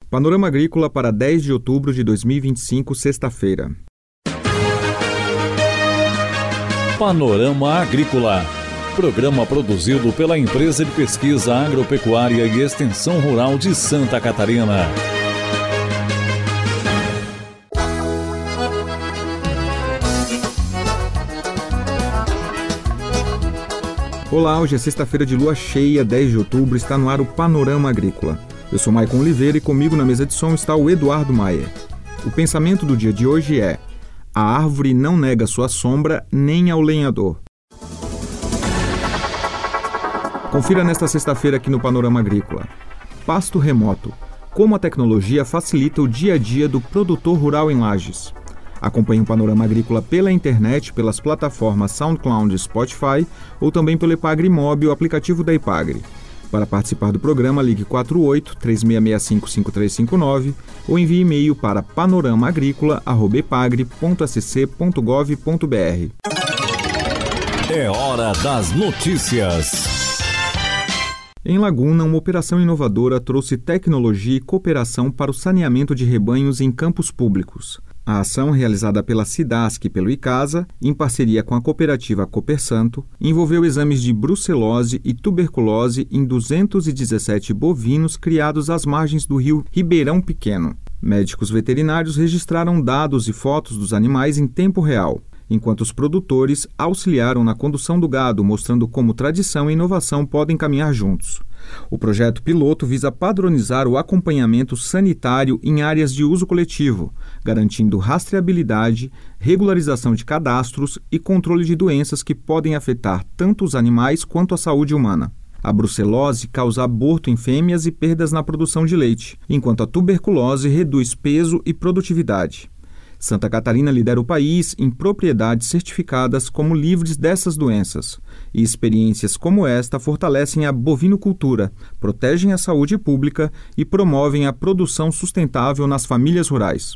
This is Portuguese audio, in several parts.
Panorama Agrícola para 10 de outubro de 2025, sexta-feira. Panorama Agrícola. Programa produzido pela Empresa de Pesquisa Agropecuária e Extensão Rural de Santa Catarina. Olá, hoje é sexta-feira de lua cheia, 10 de outubro, está no ar o Panorama Agrícola. Eu sou Maicon Oliveira e comigo na mesa de som está o Eduardo Maier. O pensamento do dia de hoje é: a árvore não nega sua sombra nem ao lenhador. Confira nesta sexta-feira aqui no Panorama Agrícola. Pasto remoto. Como a tecnologia facilita o dia a dia do produtor rural em Lages. Acompanhe o Panorama Agrícola pela internet, pelas plataformas SoundCloud e Spotify ou também pelo Epagre Móvel, o aplicativo da Epagre. Para participar do programa, ligue 48-3665-5359 ou envie e-mail para panoramagricola@epagre.sc.gov.br. É hora das notícias. Em Laguna, uma operação inovadora trouxe tecnologia e cooperação para o saneamento de rebanhos em campos públicos. A ação, realizada pela Cidasc e pelo Icasa, em parceria com a cooperativa Copersanto, envolveu exames de brucelose e tuberculose em 217 bovinos criados às margens do rio Ribeirão Pequeno. Médicos veterinários registraram dados e fotos dos animais em tempo real, enquanto os produtores auxiliaram na condução do gado, mostrando como tradição e inovação podem caminhar juntos. O projeto piloto visa padronizar o acompanhamento sanitário em áreas de uso coletivo, garantindo rastreabilidade, regularização de cadastros e controle de doenças que podem afetar tanto os animais quanto a saúde humana. A brucelose causa aborto em fêmeas e perdas na produção de leite, enquanto a tuberculose reduz peso e produtividade. Santa Catarina lidera o país em propriedades certificadas como livres dessas doenças, e experiências como esta fortalecem a bovinocultura, protegem a saúde pública e promovem a produção sustentável nas famílias rurais.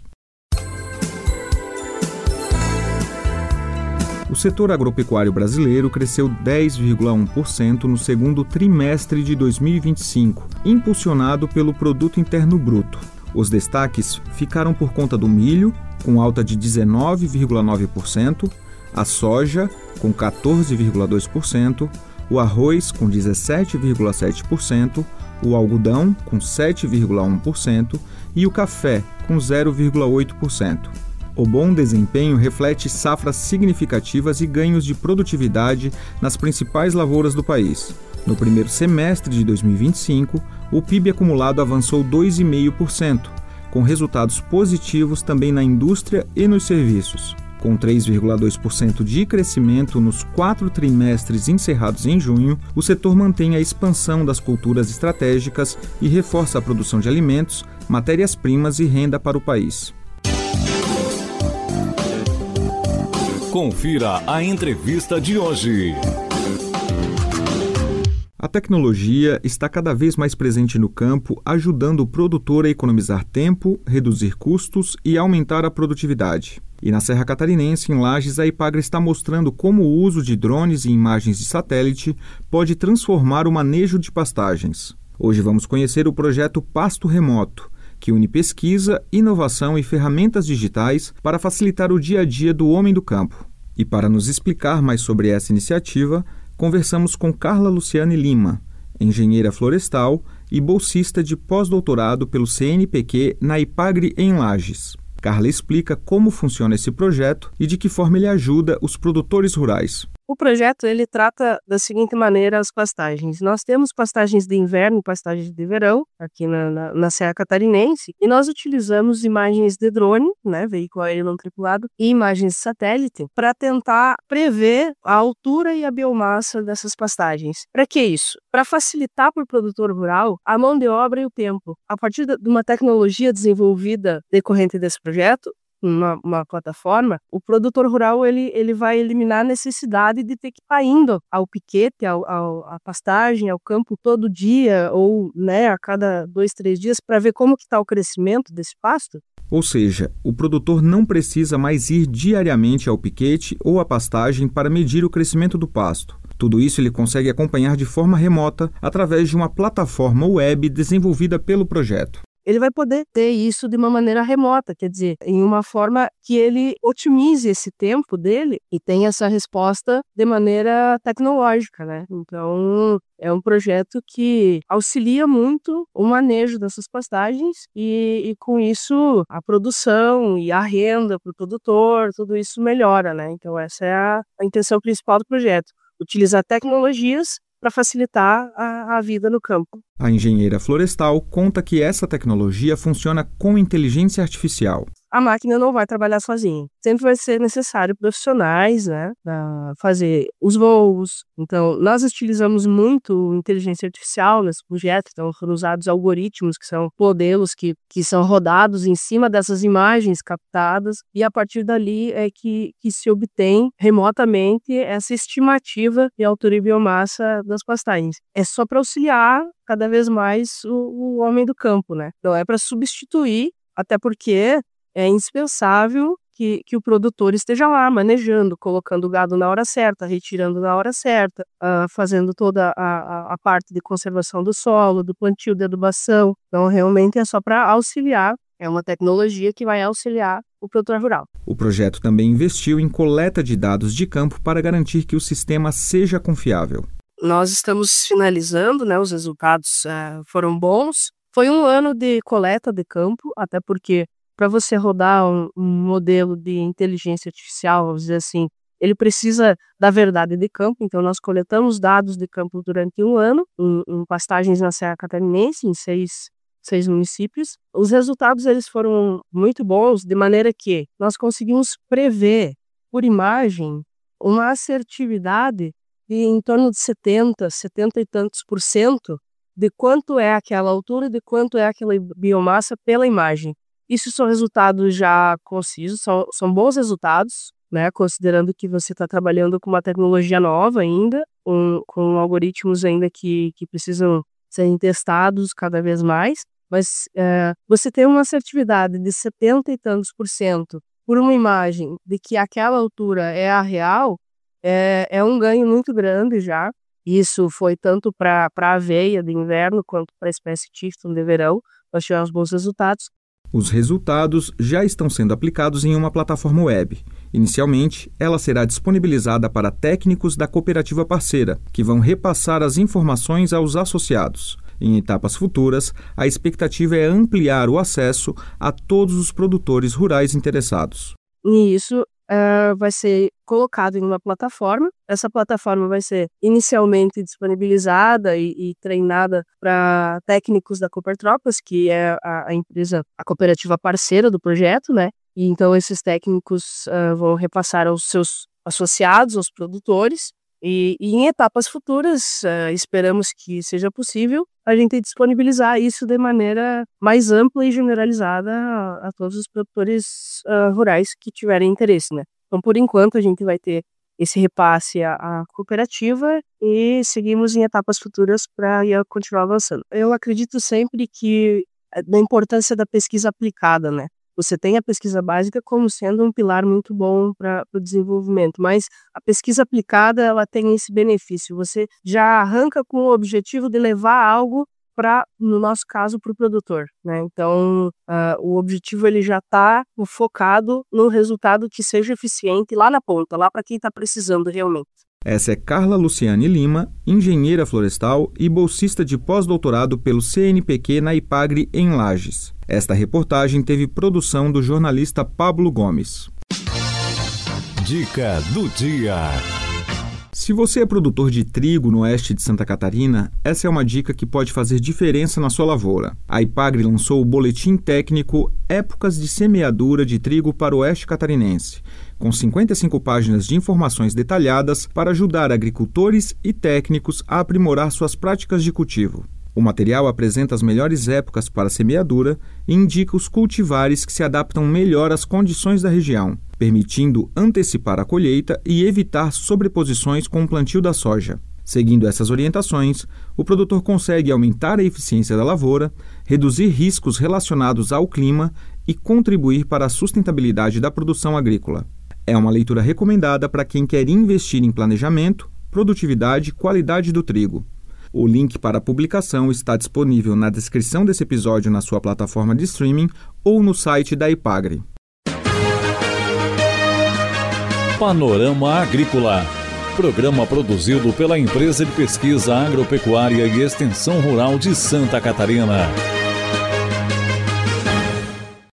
O setor agropecuário brasileiro cresceu 10,1% no segundo trimestre de 2025, impulsionado pelo Produto Interno Bruto. Os destaques ficaram por conta do milho, com alta de 19,9%, a soja, com 14,2%, o arroz, com 17,7%, o algodão, com 7,1% e o café, com 0,8%. O bom desempenho reflete safras significativas e ganhos de produtividade nas principais lavouras do país. No primeiro semestre de 2025, o PIB acumulado avançou 2,5%, com resultados positivos também na indústria e nos serviços. Com 3,2% de crescimento nos 4 trimestres encerrados em junho, o setor mantém a expansão das culturas estratégicas e reforça a produção de alimentos, matérias-primas e renda para o país. Confira a entrevista de hoje. A tecnologia está cada vez mais presente no campo, ajudando o produtor a economizar tempo, reduzir custos e aumentar a produtividade. E na Serra Catarinense, em Lages, a Epagre está mostrando como o uso de drones e imagens de satélite pode transformar o manejo de pastagens. Hoje vamos conhecer o projeto Pasto Remoto, que une pesquisa, inovação e ferramentas digitais para facilitar o dia a dia do homem do campo. E para nos explicar mais sobre essa iniciativa, conversamos com Carla Luciane Lima, engenheira florestal e bolsista de pós-doutorado pelo CNPq na Epagre em Lages. Carla explica como funciona esse projeto e de que forma ele ajuda os produtores rurais. O projeto ele trata da seguinte maneira as pastagens. Nós temos pastagens de inverno e pastagens de verão aqui na Serra Catarinense e nós utilizamos imagens de drone, veículo aéreo não tripulado, e imagens de satélite para tentar prever a altura e a biomassa dessas pastagens. Para que isso? Para facilitar para o produtor rural a mão de obra e o tempo. A partir de uma tecnologia desenvolvida decorrente desse projeto, uma plataforma, o produtor rural ele vai eliminar a necessidade de ter que estar indo ao piquete, à pastagem, ao campo todo dia ou a cada 2-3 dias para ver como que está o crescimento desse pasto. Ou seja, o produtor não precisa mais ir diariamente ao piquete ou à pastagem para medir o crescimento do pasto. Tudo isso ele consegue acompanhar de forma remota através de uma plataforma web desenvolvida pelo projeto. ele vai poder ter isso de uma maneira remota, quer dizer, em uma forma que ele otimize esse tempo dele e tenha essa resposta de maneira tecnológica, né? Então, é um projeto que auxilia muito o manejo dessas pastagens e com isso a produção e a renda para o produtor, tudo isso melhora, né? Então essa é a intenção principal do projeto, utilizar tecnologias para facilitar a vida no campo. A engenheira florestal conta que essa tecnologia funciona com inteligência artificial. A máquina não vai trabalhar sozinha. Sempre vai ser necessário profissionais, né, para fazer os voos. Então, nós utilizamos muito inteligência artificial nesse projeto. Então, foram usados algoritmos, que são modelos que são rodados em cima dessas imagens captadas. E a partir dali é que se obtém remotamente essa estimativa de altura e biomassa das pastagens. É só para auxiliar cada vez mais o homem do campo, né? Não é para substituir, até porque é indispensável que o produtor esteja lá manejando, colocando o gado na hora certa, retirando na hora certa, fazendo toda a parte de conservação do solo, do plantio, de adubação. Então, realmente é só para auxiliar, é uma tecnologia que vai auxiliar o produtor rural. O projeto também investiu em coleta de dados de campo para garantir que o sistema seja confiável. Nós estamos finalizando, né, os resultados foram bons. Foi um ano de coleta de campo, até porque para você rodar um modelo de inteligência artificial, vamos dizer assim, ele precisa da verdade de campo. Então, nós coletamos dados de campo durante um ano, em pastagens na Serra Catarinense, em seis municípios. Os resultados eles foram muito bons, de maneira que nós conseguimos prever, por imagem, uma assertividade de em torno de 70 e tantos % de quanto é aquela altura e de quanto é aquela biomassa pela imagem. Isso são resultados já concisos, são bons resultados, né? Considerando que você está trabalhando com uma tecnologia nova ainda, com algoritmos ainda que precisam serem testados cada vez mais, mas você tem uma assertividade de 70 e tantos % por uma imagem de que aquela altura é a real, é um ganho muito grande já. Isso foi tanto para a aveia de inverno quanto para a espécie Tifton de verão. Nós tivemos bons resultados. Os resultados já estão sendo aplicados em uma plataforma web. Inicialmente, ela será disponibilizada para técnicos da cooperativa parceira, que vão repassar as informações aos associados. Em etapas futuras, a expectativa é ampliar o acesso a todos os produtores rurais interessados. E isso vai ser colocado em uma plataforma. Essa plataforma vai ser inicialmente disponibilizada e treinada para técnicos da Coopertropas, que é a empresa, a cooperativa parceira do projeto, né? E então esses técnicos vão repassar aos seus associados, aos produtores. E em etapas futuras, esperamos que seja possível a gente disponibilizar isso de maneira mais ampla e generalizada a todos os produtores rurais que tiverem interesse, né? Então, por enquanto, a gente vai ter esse repasse à cooperativa e seguimos em etapas futuras para continuar avançando. Eu acredito sempre que na importância da pesquisa aplicada, né? Você tem a pesquisa básica como sendo um pilar muito bom para o desenvolvimento, mas a pesquisa aplicada ela tem esse benefício. Você já arranca com o objetivo de levar algo para, no nosso caso, para o produtor, né? Então, o objetivo ele já está focado no resultado que seja eficiente lá na ponta, lá para quem está precisando realmente. Essa é Carla Luciane Lima, engenheira florestal e bolsista de pós-doutorado pelo CNPq na IPAGRE em Lages. Esta reportagem teve produção do jornalista Pablo Gomes. Dica do dia. Se você é produtor de trigo no oeste de Santa Catarina, essa é uma dica que pode fazer diferença na sua lavoura. A IPAGRE lançou o boletim técnico Épocas de Semeadura de Trigo para o Oeste Catarinense, com 55 páginas de informações detalhadas para ajudar agricultores e técnicos a aprimorar suas práticas de cultivo. O material apresenta as melhores épocas para a semeadura e indica os cultivares que se adaptam melhor às condições da região, permitindo antecipar a colheita e evitar sobreposições com o plantio da soja. Seguindo essas orientações, o produtor consegue aumentar a eficiência da lavoura, reduzir riscos relacionados ao clima e contribuir para a sustentabilidade da produção agrícola. É uma leitura recomendada para quem quer investir em planejamento, produtividade e qualidade do trigo. O link para a publicação está disponível na descrição desse episódio na sua plataforma de streaming ou no site da Ipagre. Panorama Agrícola, programa produzido pela Empresa de Pesquisa Agropecuária e Extensão Rural de Santa Catarina.